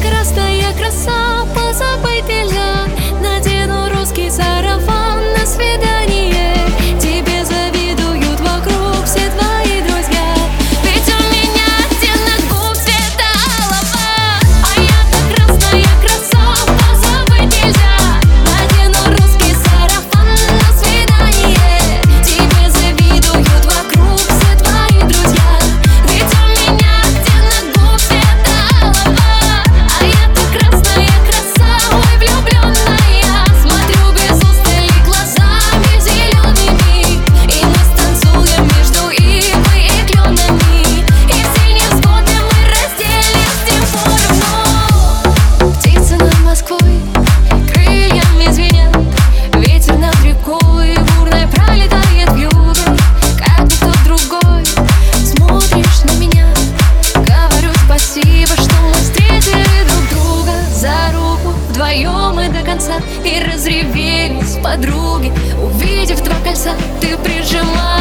красная краса, позабыть нельзя. Надену русский сарафан на свидание. Тебе завидуют вокруг все твои друзья. Ведь у меня оттенок губ цвета алого. А я-то красная краса, позабыть нельзя. Надену русский сарафан на свидание. Тебе завидуют вокруг все твои друзья. Ведь у меня оттенок губ цвета алого. А я-то красная краса, ой, влюбленная. Смотрю без устали глазами зелеными, и мы станцуем между ивой и кленами. И все невзгоды мы разделим поровну. Птицы над Москвой крыльями звенят, ветер над рекой бурной пролетает вьюгой. Как никто другой смотришь на меня. Говорю спасибо, что мы встретили друг друга за руку вдвоем и до конца. И разревелись подруги, увидев два кольца. Ты прижимаешь